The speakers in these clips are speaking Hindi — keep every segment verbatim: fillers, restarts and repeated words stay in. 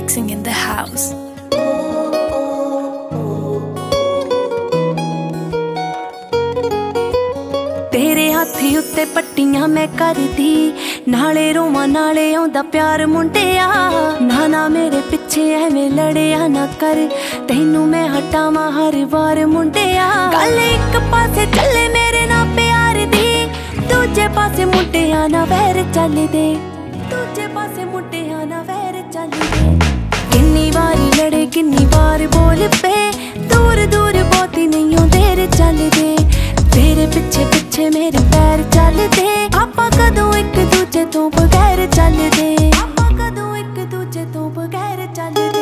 mixing in the house. तेरे हाथी उत्ते पट्टियां मैं करदी, नाले रोवां नाले आउंदा प्यार मुंडिया। ना ना मेरे पिछे एवें लड़िया ना कर, तैनू मैं हटावां हर बार मुंडिया। गल एक पासे चले मेरे ना प्यार दी, दूजे पासे मुंडिया ना वैर चलदे, दूजे पासे मुंडिया ना वैर चलदे। किन्नी बारी लड़े किन्नी बार बोल पे, दूर दूर बहुती नहीं देर चलदे। तेरे पिछे पिछे मेरे पैर चलदे, आपां कदों एक दूजे तो बगैर चलदे, आपां कदों एक दूजे तो बगैर चलदे।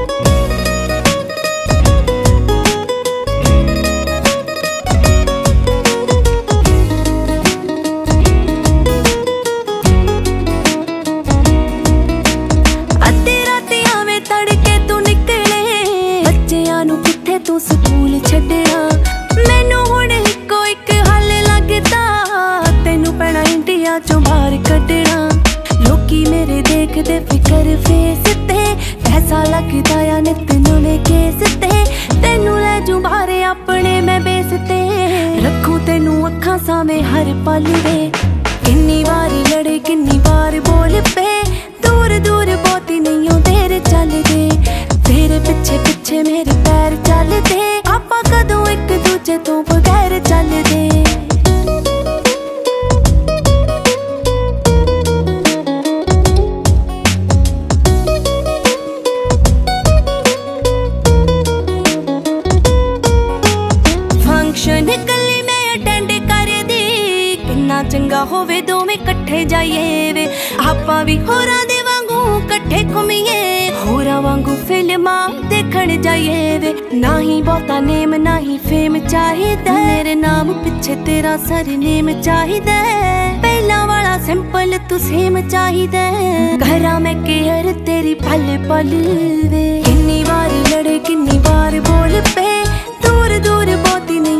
अद्धी राती आवें तड़के तू निकले, बच्चियां नूं कित्थे तू स्कूल छड्डिया। मैनू हुण इक्को इक हल लगदा, तैनू पैणा इंडिया चों बाहर कड्डना। लोकी मेरे देखदे फिकर फेस ते, पैसा लगदा आ नित नवें केस ते। तैनू लै जूं बाहर अपने मैं बेस ते, रखूं तैनू अखां सामे हर पल दे। किन्नी बारी लड़े किन्नी बार बोल पे, दूर दूर बहुती नहीं देर चलदे। तेरे पिछे पिछे मेरे पैर चलदे, आपां कदों एक दूजे तो बगैर चलदे। फंक्शन गली में अटेंड कर दी, किन्ना चंगा होवे दोवें कट्ठे जाइए वे। आपां भी होरां दे वांगू कट्ठे घुमीए, होरां वांगू फिल्मां देखण जाइए वे। ना ही बहुता नेम ना ही फेम चाहिदा, मेरे नाम पिछे तेरा सरनेम चाहिदा। पहला वाला सिंपल तू सेम चाहिदा, घरा मैं केयर तेरी पल पल वे। किन्नी बार लड़े किन्नी बार बोल पे, दूर दूर बहुती नहीं